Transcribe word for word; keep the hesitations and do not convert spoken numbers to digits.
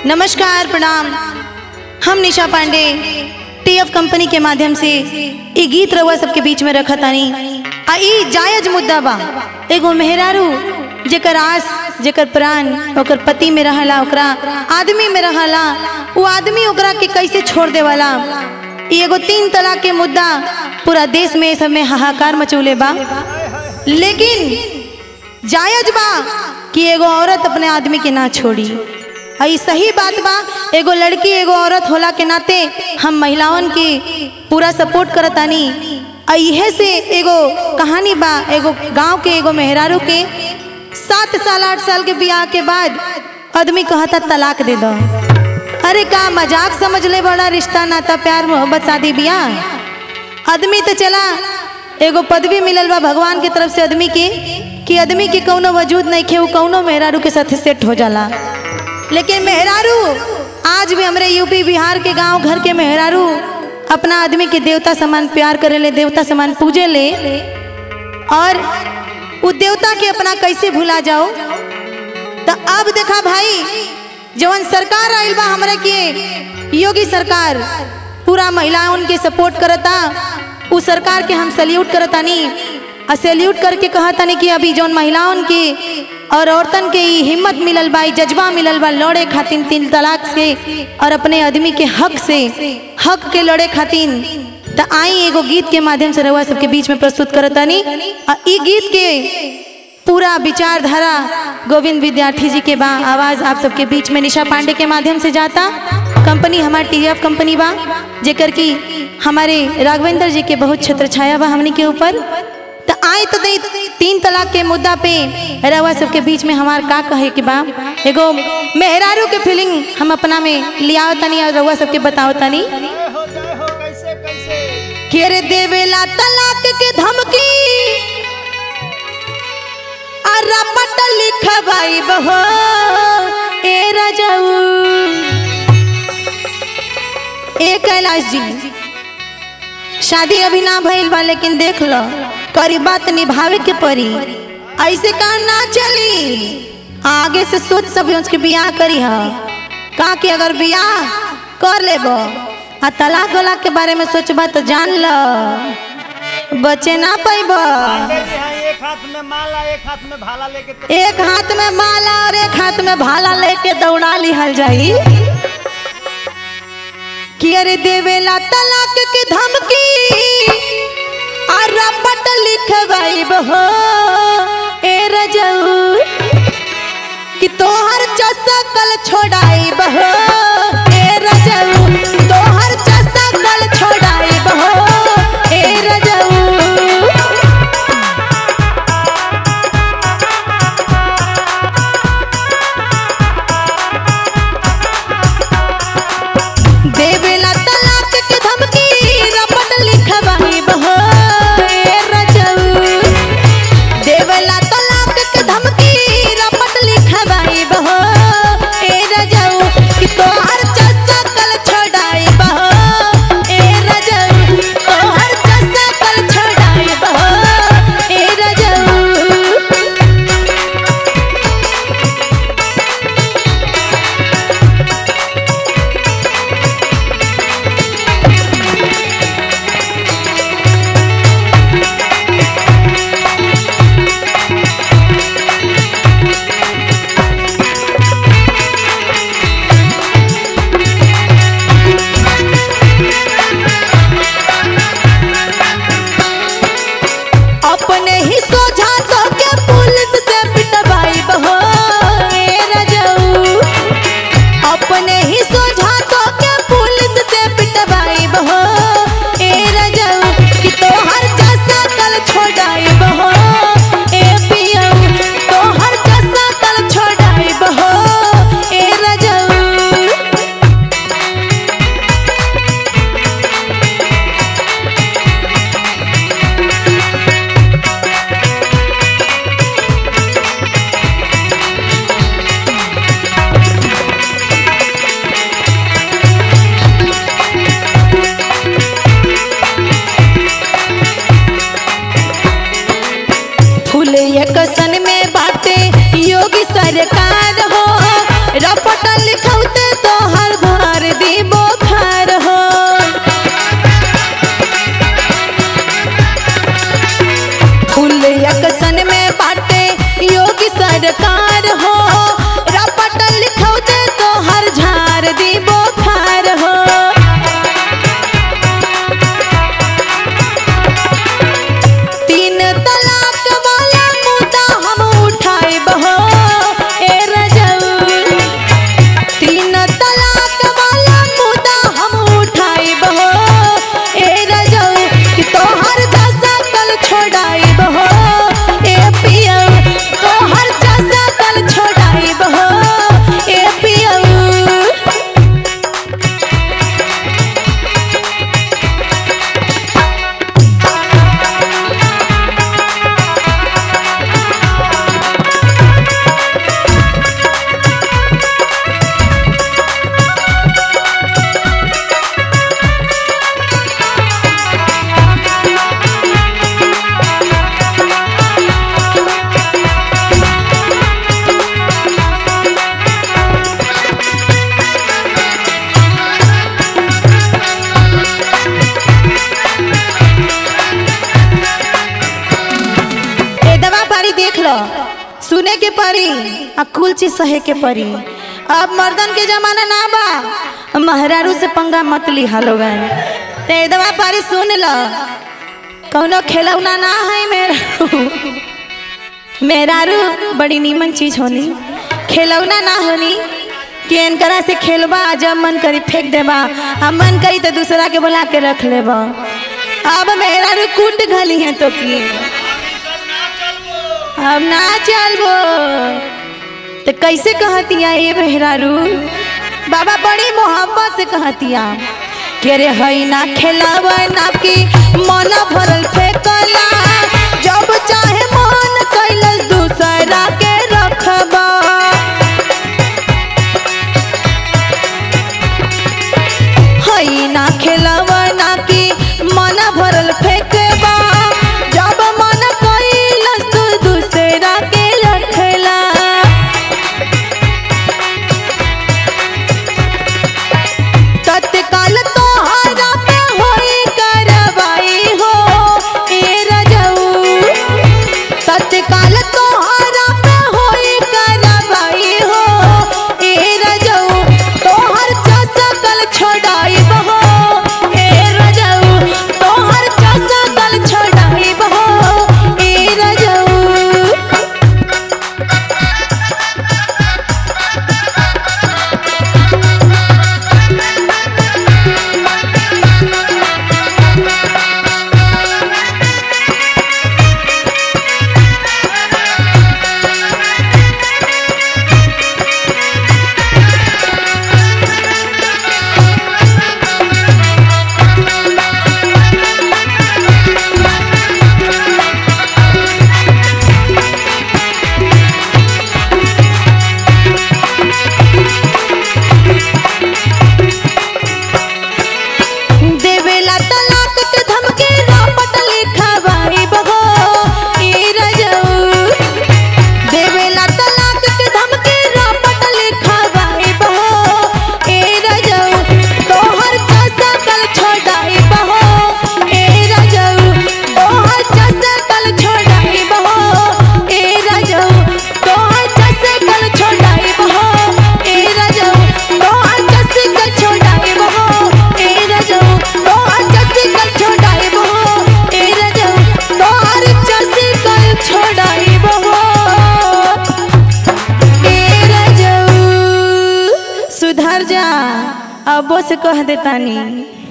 नमस्कार, प्रणाम। हम निशा पांडे टीएफ कंपनी के माध्यम से ये गीत रउआ सबके बीच में रखा तानी। आ ई जायज मुद्दा बा। एगो मेहरारू जेकर आस जेकर प्राण ओकर पति में रहला, ओकरा आदमी में रहला, वो आदमी ओकरा के कैसे छोड़ देवाला। ई एगो तीन तलाक के मुद्दा पूरा देश में सब में हाहाकार मचौले बा। लेकिन जायज बा कि एगो औरत अपने आदमी के ना छोड़ी। आई सही बात बा। एगो लड़की एगो औरत होला के नाते हम महिलाओं की पूरा सपोर्ट करतानी। इहे से एगो कहानी बा। एगो गांव के एगो मेहरारू के सात साल आठ साल के ब्याह के बाद आदमी कहता तलाक दे दो। अरे का मजाक समझ ले बड़ा? रिश्ता नाता प्यार मोहब्बत शादी ब्याह। आदमी तो चला एगो पदवी मिलल बा भगवान की तरफ से आदमी के कि आदमी के कौनो वजूद नहीं खे, कौनो मेहरारू के साथ सेट हो जाला। लेकिन मेहरारू आज भी हमरे यूपी बिहार के गांव घर के मेहरारू अपना आदमी के देवता समान प्यार करे ले, देवता समान पूजे ले। और उस देवता के अपना कैसे भुला जाओ। तो अब देखा भाई, जवन सरकार आइल बा हमरे के योगी सरकार पूरा महिलाओं के सपोर्ट करता। उस सरकार के हम सैल्यूट करतानी। और सैल्यूट करके कहतानी कि अभी जौन महिलाओं के और औरतन के हिम्मत मिलल बा, जज्बा मिलल बा लड़े खातिन तीन तलाक से और अपने आदमी के हक से हक के लड़े खातिन। तो आई एगो गीत के माध्यम से रउआ सबके बीच में प्रस्तुत करतानी। और ई गीत के पूरा विचारधारा गोविंद विद्यार्थी जी के बा। आवाज आप सबके बीच में निशा पांडे के माध्यम से जाता। कंपनी हमारे टीएफ कंपनी बा, जेकर की हमारे राघवेंद्र जी के बहुत छत्र छाया बा हमनी के ऊपर। तो आए तो दे तीन तलाक के मुद्दा पे रउआ सबके बीच में हमार का कहे के बा। एगो मेहरारू के फीलिंग हम अपना में लियाओ तनी और रउआ सबके बताओ तनी। केरे देवेला तलाक के धमकी अरा पट लिखवाई बहो ए राजाऊ। ए कैलाश जी, शादी अभी ना भइल बा, लेकिन देख लो करी बात निभावे के पड़ी। ऐसे का ना चली। आगे से सोच समझ के बियाह करी है का कि अगर बियाह कर लेबो आ तलाक वलाक के बारे में सोचबा तो जान लो बचे ना पैबो। एक हाथ में माला एक हाथ में भाला लेके तो... एक हाथ में माला और एक हाथ में भाला लेके दौड़ा लिहल जाई। कि अरे देवेला तलाक के धमकी अरा पट लिखवाई बहो ए रजऊ। कि तोहर चसा कल छोड़ाई बहो ए रजऊ। तोहर चसा कल छोड़ाई बहो ए रजऊ। देवेला तलाक के धमकी रपट लिखवाई बहो ए रजऊ। देवेला तलाक के धमकी रपट लिखवाई बहो ए रजऊ। कि तोहर चसा कल छोड़ाई बहो ए रजऊ। तोहर चसा कल छोड़ाई बहो ए रजऊ। अपने ही सोझा तो के पुलिस से पिटवाई बहो ए रजऊ। अपने ही सोझा तो के पुलिस से पिटवाई बहो ए रजऊ। कि तोहर चसा कल छोड़ाई बहो ए पियऊ। तोहर चसा कल छोड़ाई बहो ए रजऊ। फूले कसन में बाटे योगी सरकार हो रपट लिखौते देख लो, सुने के परी आ कुल चीज सहे के परी। अब मर्दन के जमाना ना बा, महरारू से पंगा मत ली लोगन। ते दवा पारी सुन लो, कौनो खिलौना ना है मेरा मेहरारू बड़ी नीमन चीज होनी, खिलौना ना होनी कि इनकरा से खेलबा, जब मन करी फेंक देबा, अब मन करी तो दूसरा के बुला के रख लेबा। अब मेहरारू कुंड घली है तो की अब ना चलबो तो कैसे कहतिया ये मेहरारू? बाबा बड़ी मोहब्बत से कहतिया कि रे हई ना खेलावा ना की मन भरल फेंकला, जब चाहे मन कैलस दूसरा के रखबा। हई ना खेलावा ना की मन भरल फेंकबा, जब मन कैलस तू दूसरा के रखला। तत्काल तोहरा पे होई करवाई हो ए रजऊ, तत्काल तोहरा पे होई करवाई हो ए रजऊ, तोहर चसकल छोड़ाई बहो ए रजऊ, तोहर चसकल छोड़ाई बहो ए रजऊ। देवेला तलाक के धमकी रापट लिखवाई बहो ए रजऊ, देवेला तलाक के धमकी रापट लिखवाई बहो ए रजऊ, तोहर चसकल छोड़ाई बहो ए रजऊ, तोहर चसकल छोड़ाई बहो ए रजऊ, तोहर चसकल छोड़ाई बहो ए रजऊ, तोहर चसकल छोड़ाई बहो ए रजऊ, तोहर चसकल छोड़ाई बहो ए रजऊ, तोहर चसकल छोड़ाई बहो ए रजऊ। सुधर जा, अबो से कह देतानी।